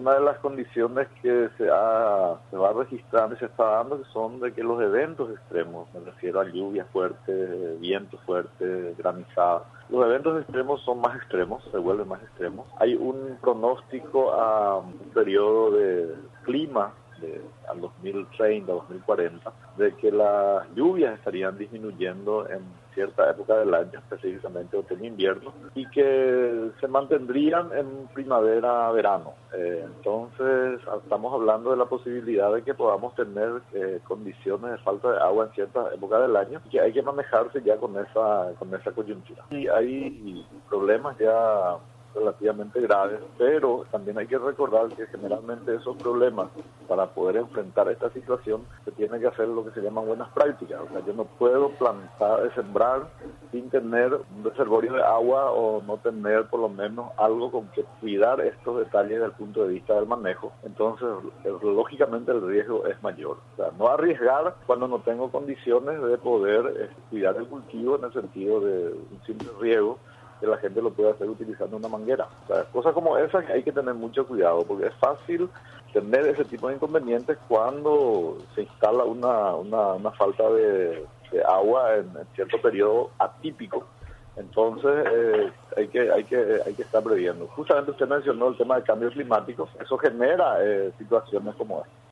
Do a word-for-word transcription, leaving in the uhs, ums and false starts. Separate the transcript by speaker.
Speaker 1: una de las condiciones que se, ha, se va registrando y se está dando que son de que los eventos extremos, me refiero a lluvias fuertes, vientos fuertes, granizadas, los eventos extremos son más extremos, se vuelven más extremos. Hay un pronóstico a un periodo de clima de, al dos mil treinta, dos mil cuarenta, de que las lluvias estarían disminuyendo en cierta época del año, específicamente otoño-invierno, y que se mantendrían en primavera-verano. Eh, entonces, estamos hablando de la posibilidad de que podamos tener eh, condiciones de falta de agua en cierta época del año, y que hay que manejarse ya con esa, con esa coyuntura. Y hay problemas ya relativamente graves, pero también hay que recordar que generalmente esos problemas, para poder enfrentar esta situación, se tiene que hacer lo que se llaman buenas prácticas. O sea, yo no puedo plantar, sembrar sin tener un reservorio de agua o no tener por lo menos algo con que cuidar estos detalles desde el punto de vista del manejo. Entonces, lógicamente el riesgo es mayor. O sea, no arriesgar cuando no tengo condiciones de poder eh, cuidar el cultivo en el sentido de un simple riego, que la gente lo puede hacer utilizando una manguera. O sea, cosas como esas hay que tener mucho cuidado, porque es fácil tener ese tipo de inconvenientes cuando se instala una, una, una falta de, de agua en, en cierto periodo atípico. Entonces eh, hay que hay que hay que estar previendo. Justamente usted mencionó el tema del cambio climático, eso genera eh, situaciones como esta.